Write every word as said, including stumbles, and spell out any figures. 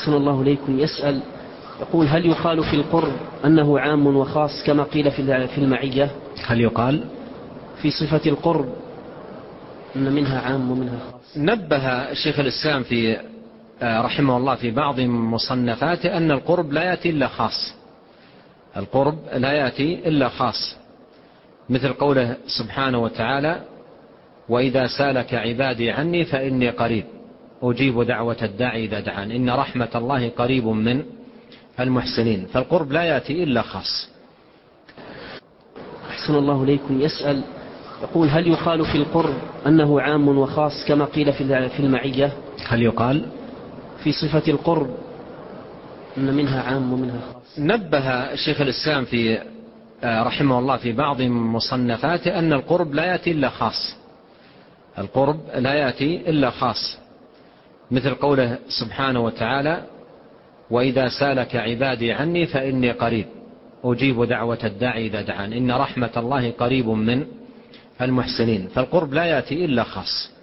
أحسن الله إليكم. يسأل يقول: هل يقال في القرب أنه عام وخاص كما قيل في المعية؟ هل يقال في صفة القرب أن منها عام ومنها خاص؟ نبه شيخ الإسلام في رحمه الله في بعض مصنفاته أن القرب لا يأتي إلا خاص. القرب لا يأتي إلا خاص، مثل قوله سبحانه وتعالى: وإذا سالك عبادي عني فإني قريب أجيب دعوة الداعي إذا دعان إن رحمة الله قريب من المحسنين. فالقرب لا يأتي إلا خاص. أحسن الله إليكم. يسأل يقول: هل يقال في القرب أنه عام وخاص كما قيل في المعية؟ هل يقال في صفة القرب أن منها عام ومنها خاص؟ نبه شيخ الإسلام في رحمه الله في بعض مصنفاته أن القرب لا يأتي إلا خاص. القرب لا يأتي إلا خاص، مثل قوله سبحانه وتعالى: وإذا سالك عبادي عني فإني قريب أجيب دعوة الداعي إذا دعان إن رحمة الله قريب من المحسنين. فالقرب لا يأتي إلا خاص.